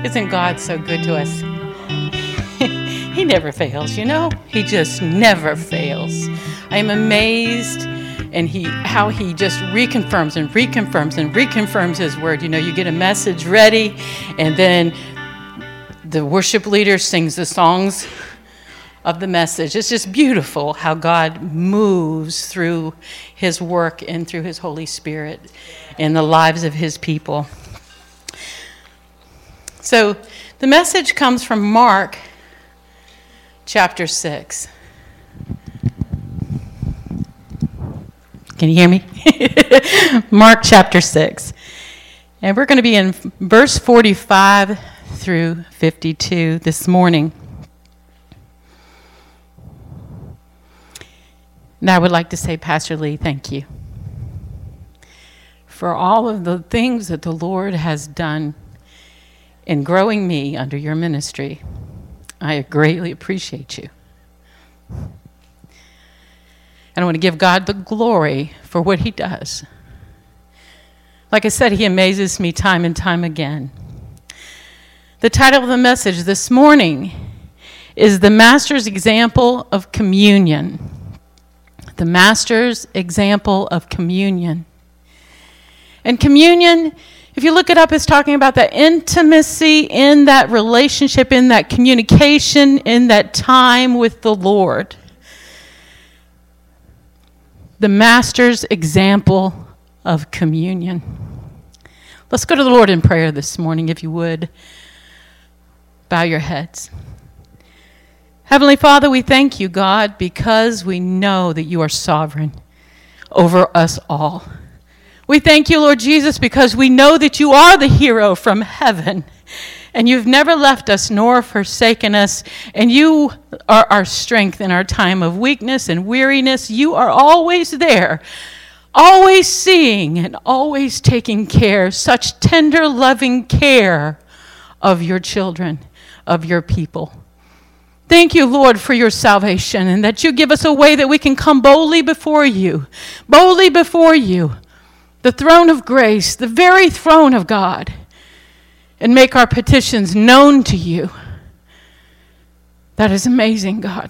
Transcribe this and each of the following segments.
Isn't God so good to us? He never fails, you know? He just never fails. I am amazed and how he just reconfirms and reconfirms and reconfirms his word. You know, you get a message ready, and then the worship leader sings the songs of the message. It's just beautiful how God moves through his work and through his Holy Spirit in the lives of his people. So the message comes from Mark chapter 6. Can you hear me? Mark chapter 6. And we're going to be in verse 45 through 52 this morning. And I would like to say, Pastor Lee, thank you for all of the things that the Lord has done in growing me under your ministry. I greatly appreciate you. And I want to give God the glory for what he does. Like I said, he amazes me time and time again. The title of the message this morning is The Master's Example of Communion. The Master's Example of Communion. And communion, if you look it up, it's talking about that intimacy in that relationship, in that communication, in that time with the Lord. The Master's example of communion. Let's go to the Lord in prayer this morning, if you would. Bow your heads. Heavenly Father, we thank you, God, because we know that you are sovereign over us all. We thank you, Lord Jesus, because we know that you are the hero from heaven, and you've never left us nor forsaken us, and you are our strength in our time of weakness and weariness. You are always there, always seeing and always taking care, such tender, loving care of your children, of your people. Thank you, Lord, for your salvation, and that you give us a way that we can come boldly before you, the throne of grace, the very throne of God, and make our petitions known to you. That is amazing, God.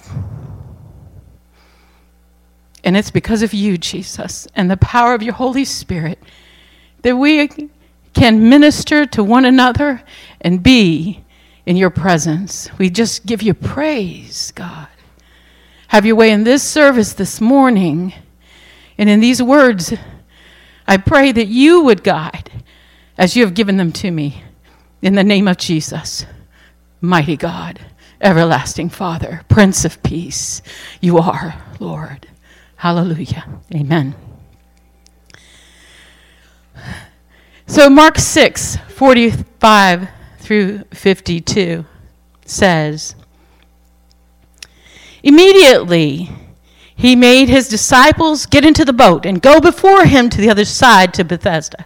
And it's because of you, Jesus, and the power of your Holy Spirit that we can minister to one another and be in your presence. We just give you praise, God. Have your way in this service this morning, and in these words, I pray that you would guide as you have given them to me. In the name of Jesus, mighty God, everlasting Father, Prince of Peace, you are, Lord. Hallelujah. Amen. So Mark 6, 45 through 52 says, immediately he made his disciples get into the boat and go before him to the other side to Bethsaida,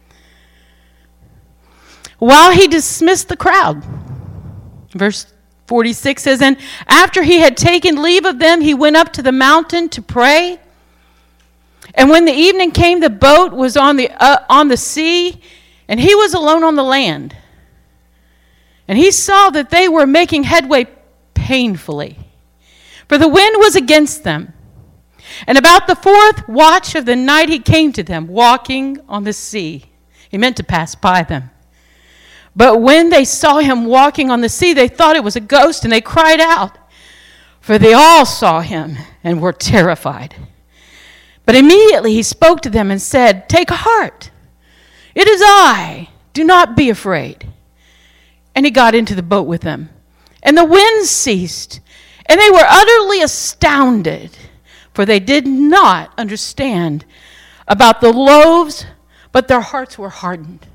while he dismissed the crowd. Verse 46 says, and after he had taken leave of them, he went up to the mountain to pray. And when the evening came, the boat was on the sea, and he was alone on the land. And he saw that they were making headway painfully, for the wind was against them. And about the fourth watch of the night he came to them, walking on the sea. He meant to pass by them. But when they saw him walking on the sea, they thought it was a ghost, and they cried out, for they all saw him and were terrified. But immediately he spoke to them and said, take heart, it is I, do not be afraid. And he got into the boat with them. And the wind ceased, and they were utterly astounded, for they did not understand about the loaves, but their hearts were hardened.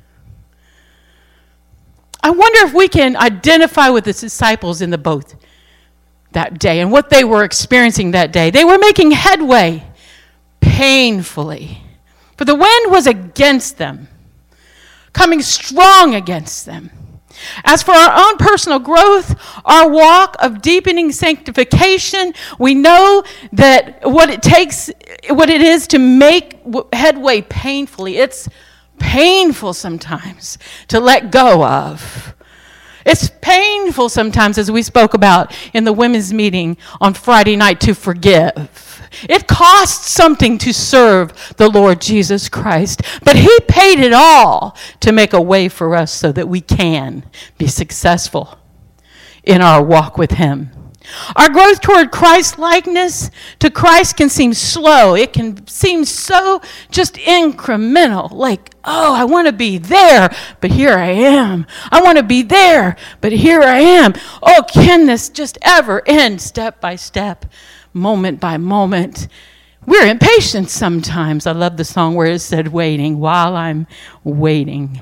I wonder if we can identify with the disciples in the boat that day and what they were experiencing that day. They were making headway painfully, for the wind was against them, coming strong against them. As for our own personal growth, our walk of deepening sanctification, we know that what it is to make headway painfully. It's painful sometimes to let go of. It's painful sometimes, as we spoke about in the women's meeting on Friday night, to forgive. It costs something to serve the Lord Jesus Christ, but he paid it all to make a way for us so that we can be successful in our walk with him. Our growth toward Christ-likeness to Christ can seem slow. It can seem so just incremental, like, oh, I want to be there, but here I am. I want to be there, but here I am. Oh, can this just ever end step by step, moment by moment? We're impatient sometimes. I love the song where it said, waiting, while I'm waiting.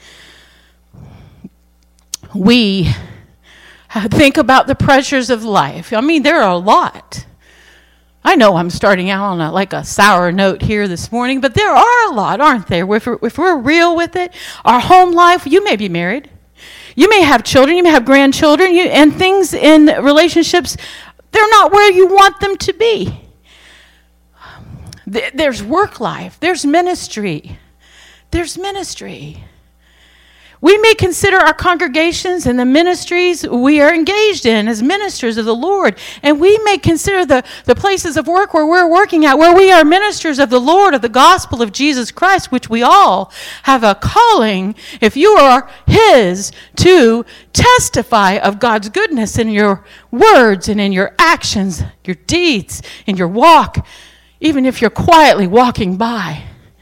We think about the pressures of life. I mean, there are a lot. I know I'm starting out on a sour note here this morning, but there are a lot, aren't there? If we're real with it, our home life, you may be married. You may have children. You may have grandchildren. And things in relationships, they're not where you want them to be. There's work life. There's ministry. There's ministry. We may consider our congregations and the ministries we are engaged in as ministers of the Lord. And we may consider the places of work where we're working at, where we are ministers of the Lord, of the gospel of Jesus Christ, which we all have a calling, if you are his, to testify of God's goodness in your words and in your actions, your deeds, in your walk, even if you're quietly walking by.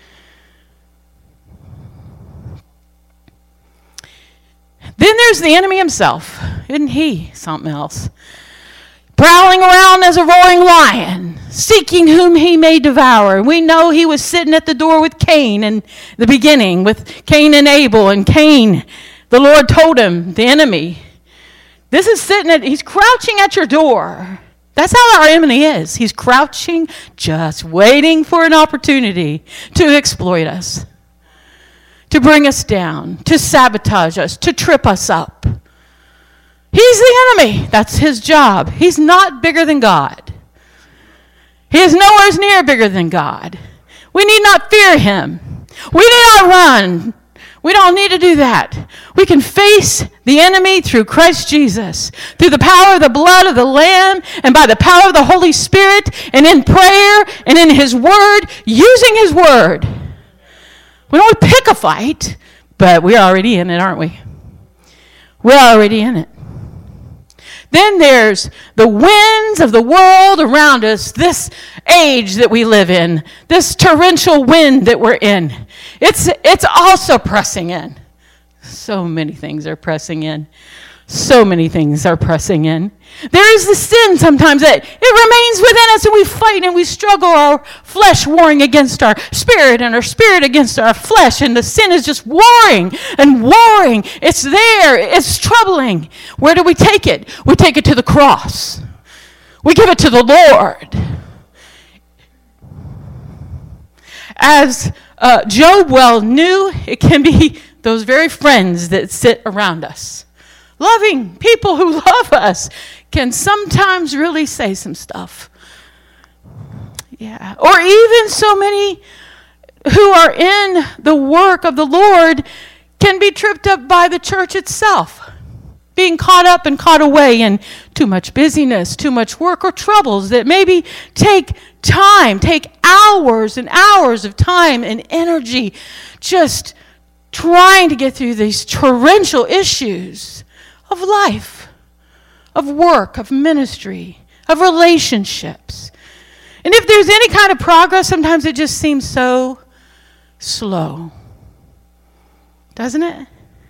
Then there's the enemy himself. Isn't he something else? Prowling around as a roaring lion, seeking whom he may devour. We know he was sitting at the door with Cain in the beginning, with Cain and Abel. And Cain, the Lord told him, the enemy, he's crouching at your door. That's how our enemy is. He's crouching, just waiting for an opportunity to exploit us, to bring us down, to sabotage us, to trip us up. He's the enemy. That's his job. He's not bigger than God. He is nowhere near bigger than God. We need not fear him. We need not run. We don't need to do that. We can face the enemy through Christ Jesus, through the power of the blood of the Lamb, and by the power of the Holy Spirit, and in prayer, and in his word, using his word. We don't pick a fight, but we're already in it, aren't we? We're already in it. Then there's the winds of the world around us, this age that we live in, this torrential wind that we're in. It's also pressing in. So many things are pressing in. So many things are pressing in. There is the sin sometimes that it remains within us, and we fight and we struggle, our flesh warring against our spirit and our spirit against our flesh, and the sin is just warring and warring. It's there. It's troubling. Where do we take it? We take it to the cross. We give it to the Lord. As Job well knew, it can be those very friends that sit around us. Loving people who love us can sometimes really say some stuff. Yeah. Or even so many who are in the work of the Lord can be tripped up by the church itself, being caught up and caught away in too much busyness, too much work, or troubles that maybe take hours and hours of time and energy just trying to get through these torrential issues of life, of work, of ministry, of relationships. And if there's any kind of progress, sometimes it just seems so slow. Doesn't it?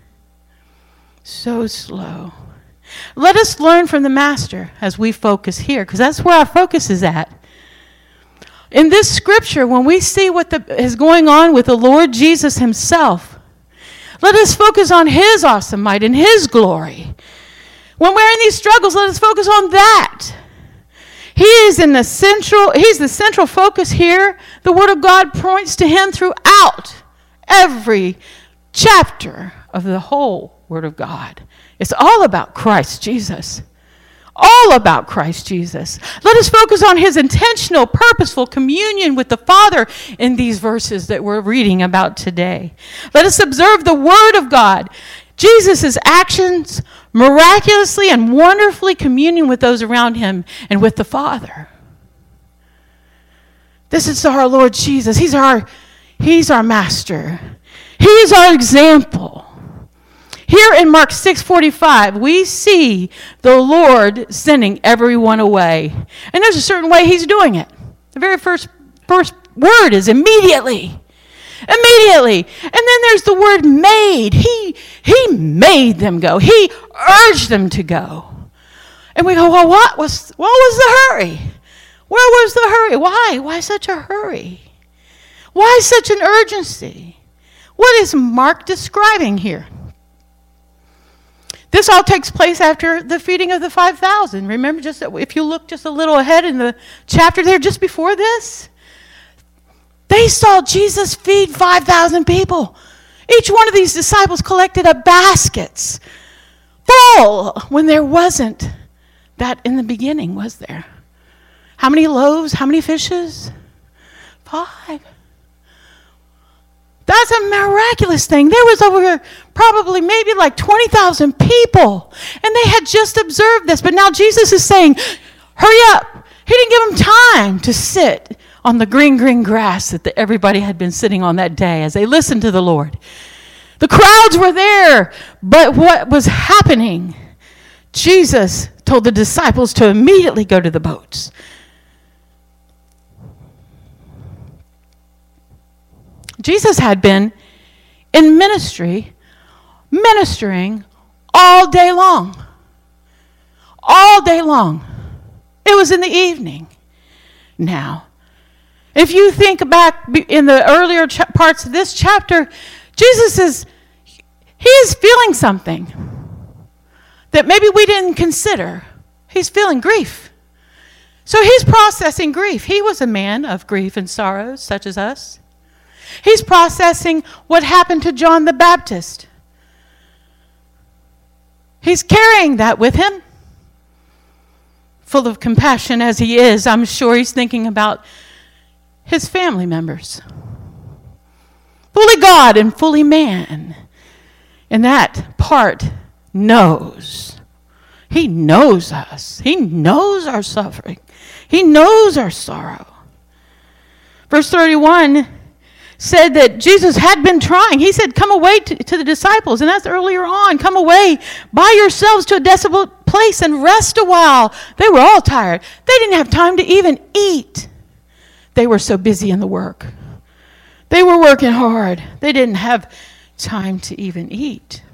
So slow. Let us learn from the Master as we focus here, because that's where our focus is at. In this scripture, when we see what is going on with the Lord Jesus himself, let us focus on his awesome might and his glory. When we're in these struggles, let us focus on that. He's the central focus here. The Word of God points to him throughout every chapter of the whole Word of God. It's all about Christ Jesus. All about Christ Jesus. Let us focus on his intentional, purposeful communion with the Father in these verses that we're reading about today. Let us observe the Word of God Jesus' actions miraculously and wonderfully communing with those around him and with the Father. This is our Lord Jesus. He's our master. He is our example. Here in Mark 6:45, we see the Lord sending everyone away. And there's a certain way he's doing it. The very first word is immediately. Immediately. And then there's the word made. He made them go. He urged them to go. And we go, well, what was the hurry? Where was the hurry? Why? Why such a hurry? Why such an urgency? What is Mark describing here? This all takes place after the feeding of the 5,000. Remember, just if you look just a little ahead in the chapter there, just before this, they saw Jesus feed 5,000 people. Each one of these disciples collected up baskets full when there wasn't that in the beginning, was there? How many loaves? How many fishes? 5. That's a miraculous thing. There was over probably maybe like 20,000 people, and they had just observed this. But now Jesus is saying, hurry up. He didn't give them time to sit on the green grass that everybody had been sitting on that day as they listened to the Lord. The crowds were there, but what was happening? Jesus told the disciples to immediately go to the boats. Jesus had been in ministering all day long. All day long. It was in the evening now. If you think back in the earlier parts of this chapter, Jesus he is feeling something that maybe we didn't consider. He's feeling grief. So he's processing grief. He was a man of grief and sorrows, such as us. He's processing what happened to John the Baptist. He's carrying that with him. Full of compassion as he is, I'm sure he's thinking about his family members. Fully God and fully man. And that part knows. He knows us. He knows our suffering. He knows our sorrow. Verse 31 said that Jesus had been trying. He said, come away to the disciples. And that's earlier on. Come away by yourselves to a desolate place and rest a while. They were all tired. They didn't have time to even eat. They were so busy in the work. They were working hard. They didn't have time to even eat.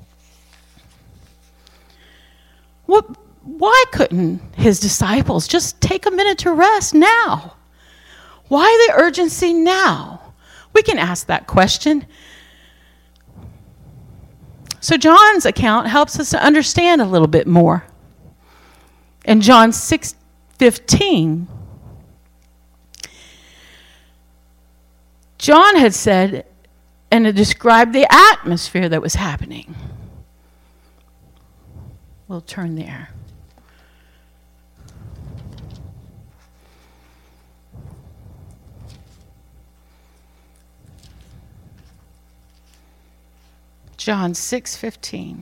Why couldn't his disciples just take a minute to rest now? Why the urgency now? We can ask that question. So John's account helps us to understand a little bit more. In John 6:15, John had said and it described the atmosphere that was happening. We'll turn there. John 6:15.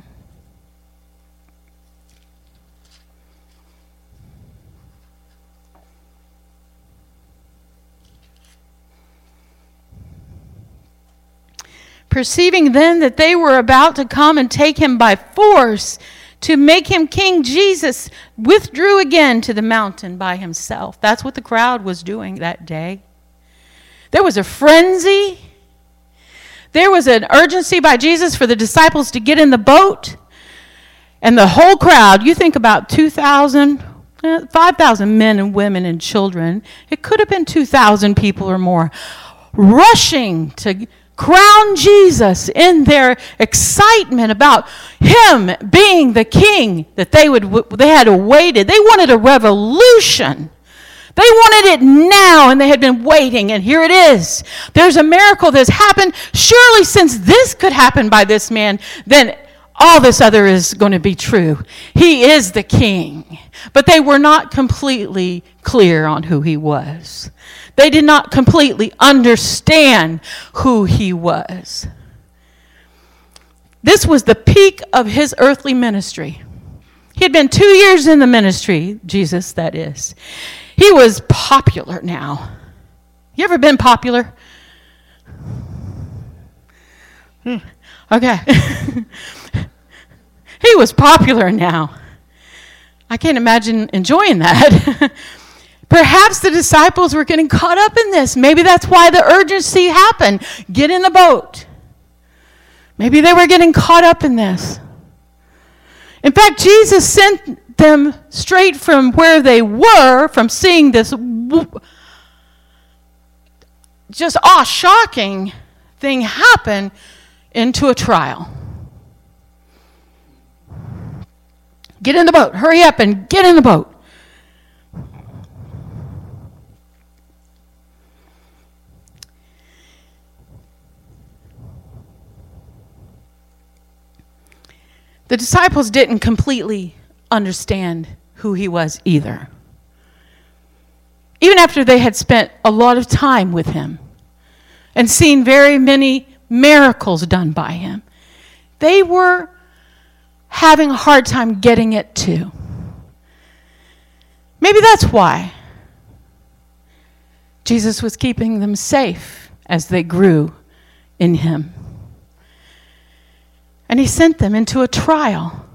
Perceiving then that they were about to come and take him by force to make him king, Jesus withdrew again to the mountain by himself. That's what the crowd was doing that day. There was a frenzy. There was an urgency by Jesus for the disciples to get in the boat. And the whole crowd, you think about 2,000, 5,000 men and women and children. It could have been 2,000 people or more, rushing to crown Jesus in their excitement about him being the king that they had awaited. They wanted a revolution. They wanted it now, and they had been waiting, and here it is. There's a miracle that's happened. Surely since this could happen by this man, then all this other is going to be true. He is the king. But they were not completely clear on who he was. They did not completely understand who he was. This was the peak of his earthly ministry. He had been 2 years in the ministry, Jesus, that is. He was popular now. You ever been popular? Okay. He was popular now. I can't imagine enjoying that. Perhaps the disciples were getting caught up in this. Maybe that's why the urgency happened. Get in the boat. Maybe they were getting caught up in this. In fact, Jesus sent them straight from where they were, from seeing this just shocking thing happen, into a trial. Get in the boat. Hurry up and get in the boat. The disciples didn't completely understand who he was either. Even after they had spent a lot of time with him and seen very many miracles done by him, they were having a hard time getting it too. Maybe that's why Jesus was keeping them safe as they grew in him. And he sent them into a trial.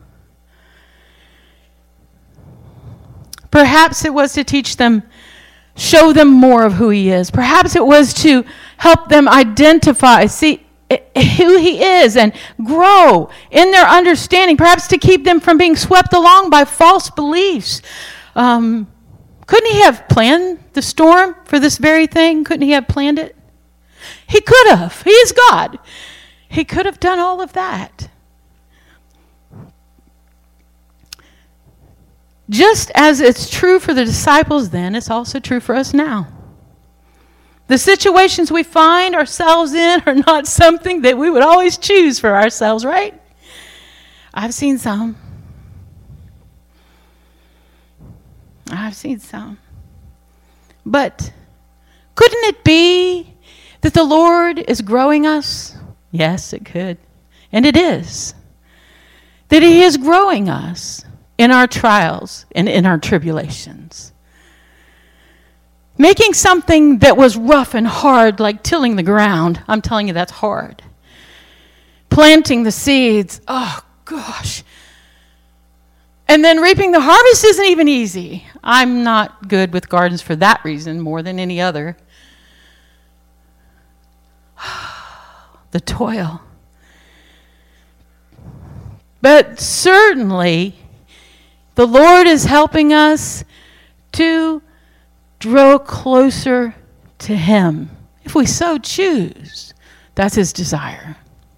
Perhaps it was to teach them, show them more of who he is. Perhaps it was to help them identify, see who he is and grow in their understanding. Perhaps to keep them from being swept along by false beliefs. Couldn't he have planned the storm for this very thing? Couldn't he have planned it? He could have. He is God. He could have done all of that. Just as it's true for the disciples then, it's also true for us now. The situations we find ourselves in are not something that we would always choose for ourselves, right? I've seen some. But couldn't it be that the Lord is growing us? Yes, it could. And it is. That he is growing us in our trials and in our tribulations. Making something that was rough and hard, like tilling the ground, I'm telling you that's hard. Planting the seeds, oh gosh. And then reaping the harvest isn't even easy. I'm not good with gardens for that reason more than any other. The toil. But certainly, the Lord is helping us to draw closer to him, if we so choose. That's his desire.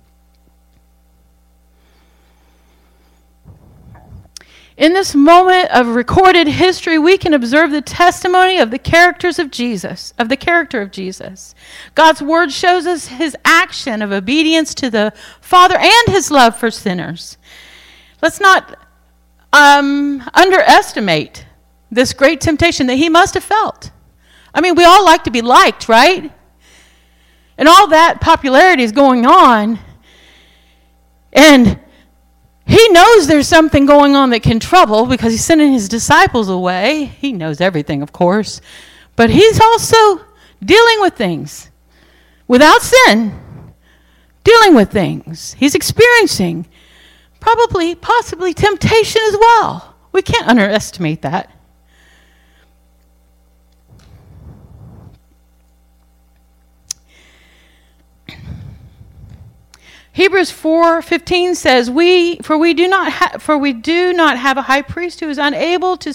In this moment of recorded history, we can observe the testimony of the characters of Jesus, of the character of Jesus. God's word shows us his action of obedience to the Father and his love for sinners. Let's not underestimate this great temptation that he must have felt. I mean, we all like to be liked, right? And all that popularity is going on. And he knows there's something going on that can trouble because he's sending his disciples away. He knows everything, of course. But he's also dealing with things without sin. Dealing with things. He's experiencing possibly temptation as well. We can't underestimate that. Hebrews 4:15 says, "For we do not have a high priest who is unable to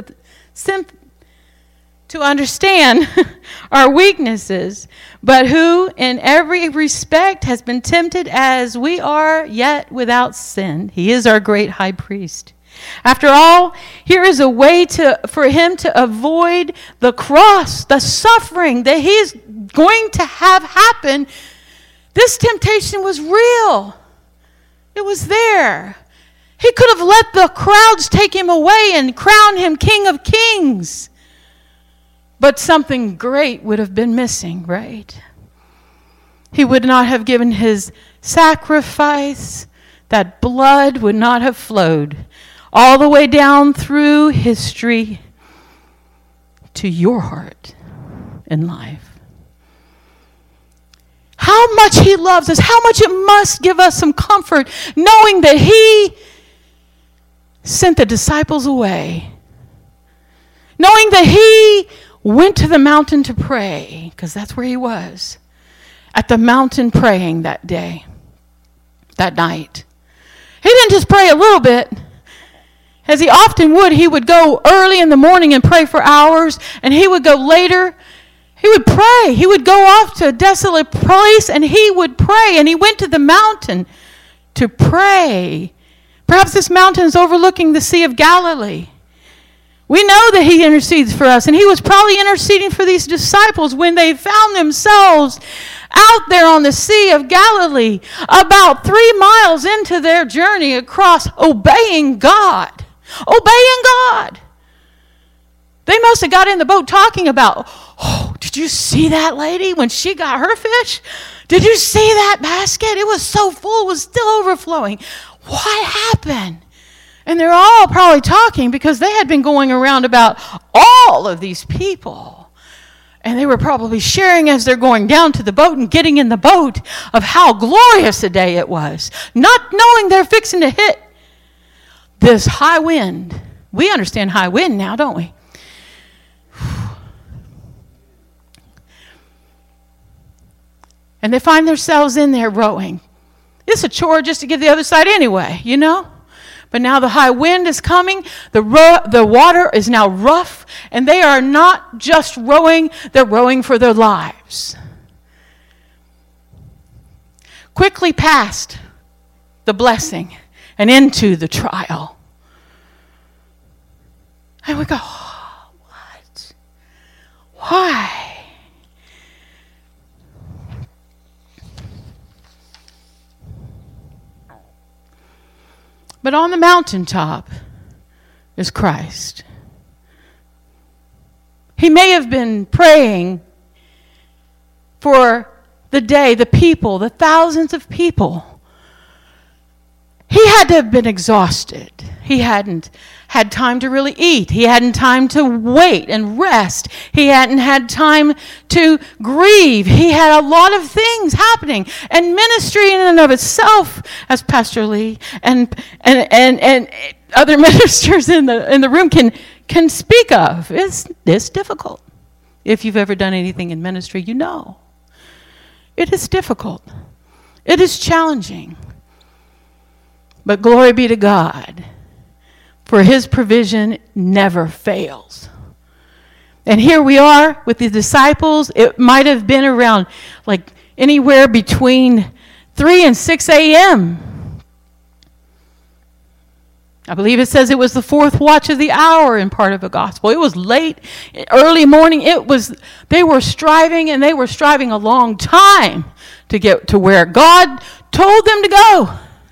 understand our weaknesses, but who in every respect has been tempted as we are, yet without sin. He is our great high priest." After all, here is a way for him to avoid the cross, the suffering that he is going to have happen. This temptation was real. It was there. He could have let the crowds take him away and crown him King of Kings. But something great would have been missing, right? He would not have given his sacrifice that blood would not have flowed all the way down through history to your heart and life. How much he loves us, how much it must give us some comfort knowing that he sent the disciples away. Knowing that he went to the mountain to pray, because that's where he was, at the mountain praying that day, that night. He didn't just pray a little bit. As he often would, he would go early in the morning and pray for hours, and he would go later. He would pray. He would go off to a desolate place, and he would pray. And he went to the mountain to pray. Perhaps this mountain is overlooking the Sea of Galilee. We know that he intercedes for us, and he was probably interceding for these disciples when they found themselves out there on the Sea of Galilee, about 3 miles into their journey across, obeying God. Obeying God. They must have got in the boat talking about, oh, did you see that lady when she got her fish? Did you see that basket? It was so full, it was still overflowing. What happened? And they're all probably talking because they had been going around about all of these people. And they were probably sharing as they're going down to the boat and getting in the boat of how glorious a day it was. Not knowing they're fixing to hit this high wind. We understand high wind now, don't we? And they find themselves in there rowing. It's a chore just to get to the other side anyway, you know? But now the high wind is coming. The water is now rough. And they are not just rowing, they're rowing for their lives. Quickly past the blessing and into the trial. And we go, oh, what? Why? But on the mountaintop is Christ. He may have been praying for the day, the people, the thousands of people. He had to have been exhausted. He hadn't had time to really eat. He hadn't time to wait and rest. He hadn't had time to grieve. He had a lot of things happening. And ministry in and of itself, as Pastor Lee and other ministers in the room can speak of, it's difficult. If you've ever done anything in ministry, you know. It is difficult. It is challenging. But glory be to God, for his provision never fails. And here we are with the disciples. It might have been around like anywhere between 3 and 6 a.m. I believe it says it was the 4th watch of the hour in part of the gospel. It was late, early morning. They were striving, and they were striving a long time to get to where God told them to go.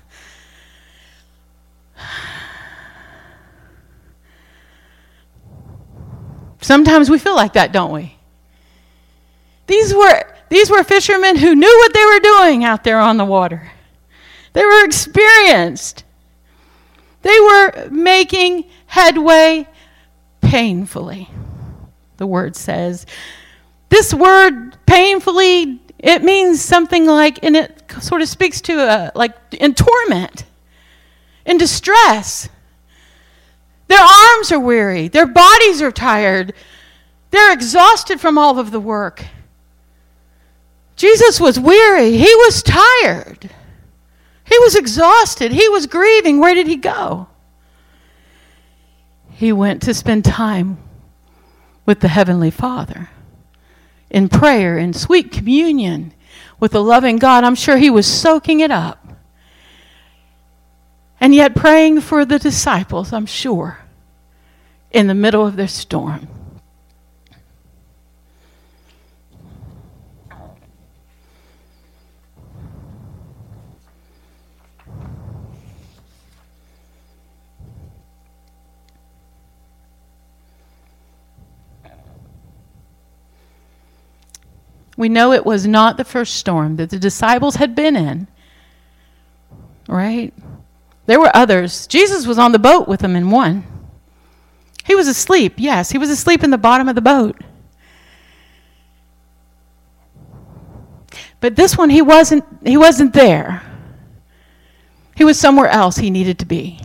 Sometimes we feel like that, don't we? These were fishermen who knew what they were doing out there on the water. They were experienced. They were making headway painfully, the word says. This word, painfully, it means something like, and it sort of speaks to like in torment, in distress. Their arms are weary. Their bodies are tired. They're exhausted from all of the work. Jesus was weary. He was tired. He was exhausted. He was grieving. Where did he go? He went to spend time with the Heavenly Father in prayer, in sweet communion with the loving God. I'm sure he was soaking it up. And yet praying for the disciples, I'm sure, in the middle of their storm. We know it was not the first storm that the disciples had been in, right? There were others. Jesus was on the boat with them in one. He was asleep. Yes, he was asleep in the bottom of the boat. But this one, he wasn't there. He was somewhere else he needed to be.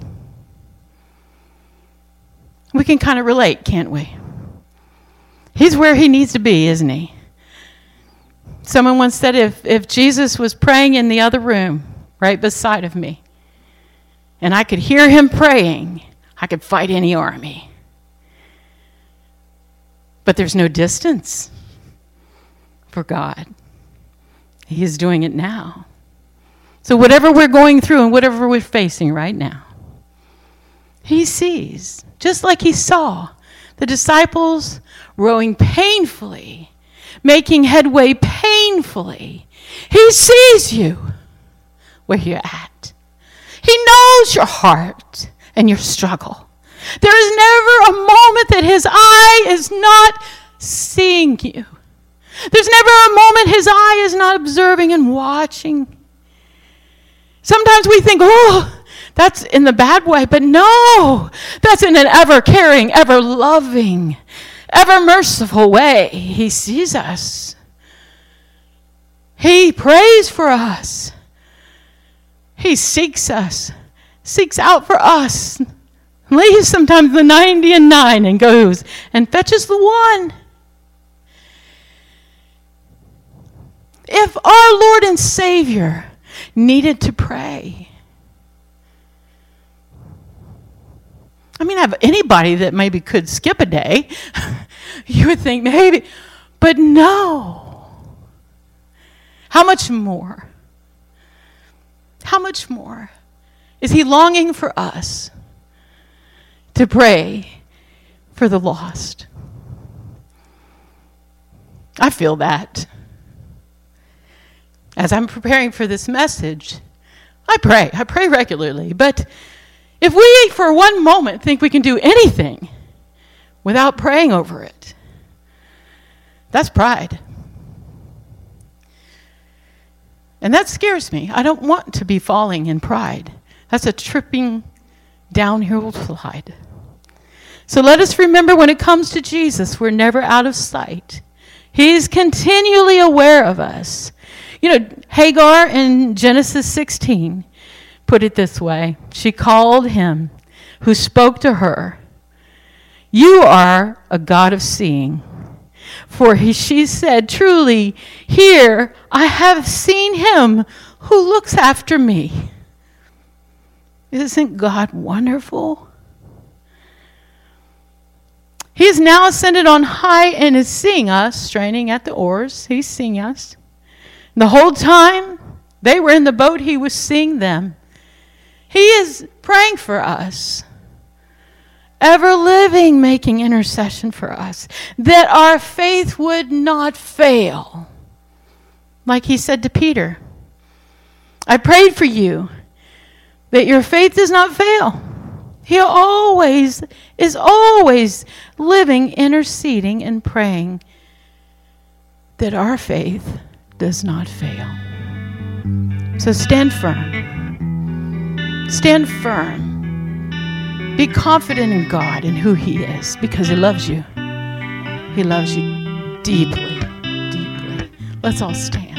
We can kind of relate, can't we? He's where he needs to be, isn't he? Someone once said if Jesus was praying in the other room right beside of me, and I could hear him praying, I could fight any army. But there's no distance for God. He is doing it now. So whatever we're going through and whatever we're facing right now, he sees, just like he saw the disciples rowing painfully, making headway painfully. He sees you where you're at. He knows your heart and your struggle. There is never a moment that his eye is not seeing you. There's never a moment his eye is not observing and watching. Sometimes we think, oh, that's in the bad way, but no, that's in an ever-caring, ever-loving, ever-merciful way. He sees us. He prays for us. He seeks us, seeks out for us, leaves sometimes the 99 and goes and fetches the one. If our Lord and Savior needed to pray, I mean, have anybody that maybe could skip a day, you would think maybe, but no. How much more? How much more is he longing for us to pray for the lost? I feel that. As I'm preparing for this message, I pray regularly, but if we for one moment think we can do anything without praying over it, that's pride. And that scares me. I don't want to be falling in pride. That's a tripping downhill slide. So let us remember, when it comes to Jesus, we're never out of sight. He's continually aware of us. You know, Hagar in Genesis 16 put it this way. She called him who spoke to her, "You are a God of seeing." For she said, "Truly, here I have seen him who looks after me." Isn't God wonderful? He is now ascended on high and is seeing us, straining at the oars. He's seeing us. The whole time they were in the boat, he was seeing them. He is praying for us, ever living, making intercession for us, that our faith would not fail. Like he said to Peter, I prayed for you that your faith does not fail. He is always living, interceding, and praying that our faith does not fail. So stand firm. Stand firm. Be confident in God and who he is, because he loves you. He loves you deeply, deeply. Let's all stand.